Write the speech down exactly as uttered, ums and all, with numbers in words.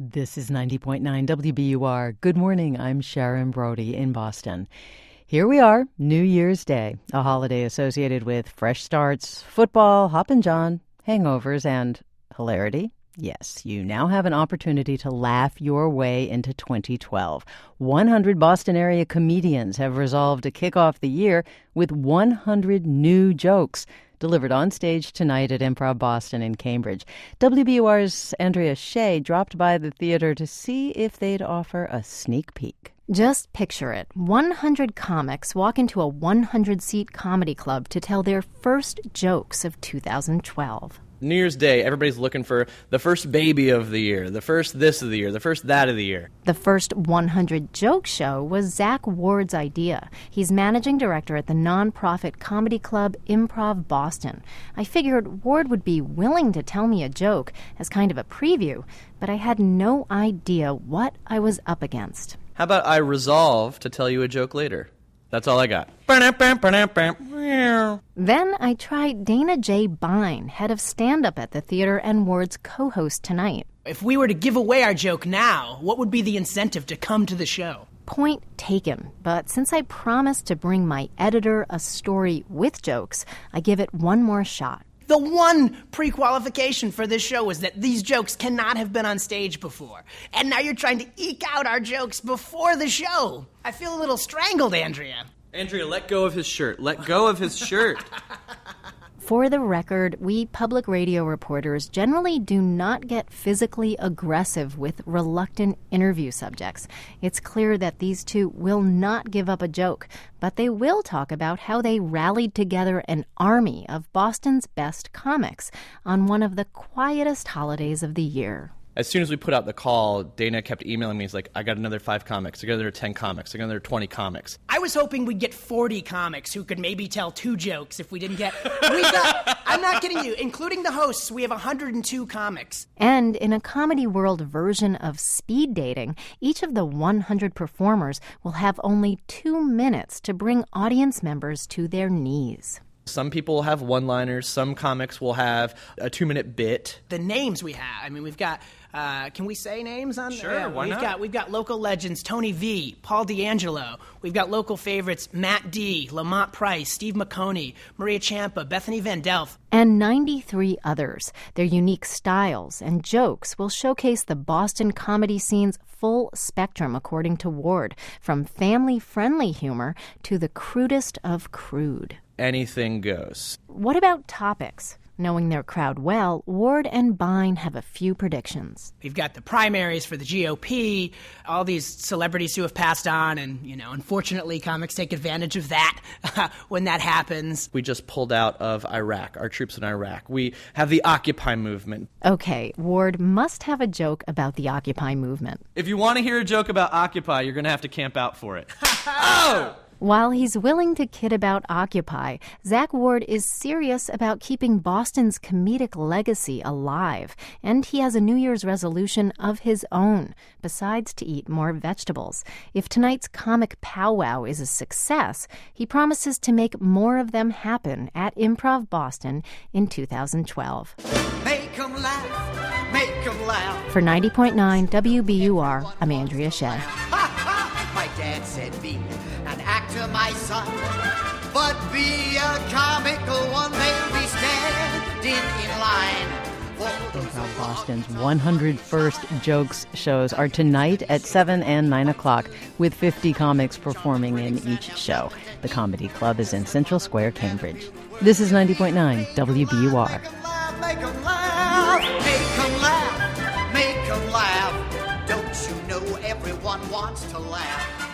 This is ninety point nine W B U R. Good morning. I'm Sharon Brody in Boston. Here we are, New Year's Day, a holiday associated with fresh starts, football, Hoppin' John, hangovers, and hilarity. Yes, you now have an opportunity to laugh your way into twenty twelve. one hundred Boston area comedians have resolved to kick off the year with one hundred new jokes delivered on stage tonight at Improv Boston in Cambridge. W B U R's Andrea Shea dropped by the theater to see if they'd offer a sneak peek. Just picture it. one hundred comics walk into a one hundred seat comedy club to tell their first jokes of two thousand twelve. New Year's Day, everybody's looking for the first baby of the year, the first this of the year, the first that of the year. The first one hundred joke show was Zach Ward's idea. He's managing director at the nonprofit comedy club Improv Boston. I figured Ward would be willing to tell me a joke as kind of a preview, but I had no idea what I was up against. How about I resolve to tell you a joke later? That's all I got. Then I tried Dana J. Bine, head of stand-up at the theater and Ward's co-host tonight. If we were to give away our joke now, what would be the incentive to come to the show? Point taken. But since I promised to bring my editor a story with jokes, I give it one more shot. The one pre-qualification for this show is that these jokes cannot have been on stage before. And now you're trying to eke out our jokes before the show. I feel a little strangled, Andrea. Andrea, let go of his shirt. Let go of his shirt. For the record, we public radio reporters generally do not get physically aggressive with reluctant interview subjects. It's clear that these two will not give up a joke, but they will talk about how they rallied together an army of Boston's best comics on one of the quietest holidays of the year. As soon as we put out the call, Dana kept emailing me. He's like, I got another five comics. I got another ten comics. I got another twenty comics. I was hoping we'd get forty comics who could maybe tell two jokes if we didn't get... We got, I'm not kidding you. Including the hosts, we have one hundred two comics. And in a Comedy World version of speed dating, each of the one hundred performers will have only two minutes to bring audience members to their knees. Some people will have one-liners. Some comics will have a two-minute bit. The names we have. I mean, we've got... Uh, can we say names on? Sure, uh, why we've not? Got, we've got local legends, Tony V, Paul D'Angelo. We've got local favorites, Matt D, Lamont Price, Steve McConey, Maria Ciampa, Bethany Van Delft. And ninety-three others. Their unique styles and jokes will showcase the Boston comedy scene's full spectrum, according to Ward, from family-friendly humor to the crudest of crude. Anything goes. What about topics? Knowing their crowd well, Ward and Bine have a few predictions. We've got the primaries for the G O P, all these celebrities who have passed on, and, you know, unfortunately, comics take advantage of that when that happens. We just pulled out of Iraq, our troops in Iraq. We have the Occupy movement. Okay, Ward must have a joke about the Occupy movement. If you want to hear a joke about Occupy, you're going to have to camp out for it. Oh! While he's willing to kid about Occupy, Zach Ward is serious about keeping Boston's comedic legacy alive, and he has a New Year's resolution of his own, besides to eat more vegetables. If tonight's comic powwow is a success, he promises to make more of them happen at Improv Boston in two thousand twelve. Make 'em laugh, make 'em laugh. For ninety point nine W B U R, I'm Andrea Shea. My dad said be an actor, my son, but be a comical one. They'll be standing in line. Improv Boston's one hundred first Jokes shows are tonight at seven and nine o'clock, with fifty comics performing in each show. The Comedy Club is in Central Square, Cambridge. This is ninety point nine W B U R. Make 'em laugh, make 'em laugh, make 'em laugh, make 'em laugh. Don't you know everyone wants to laugh?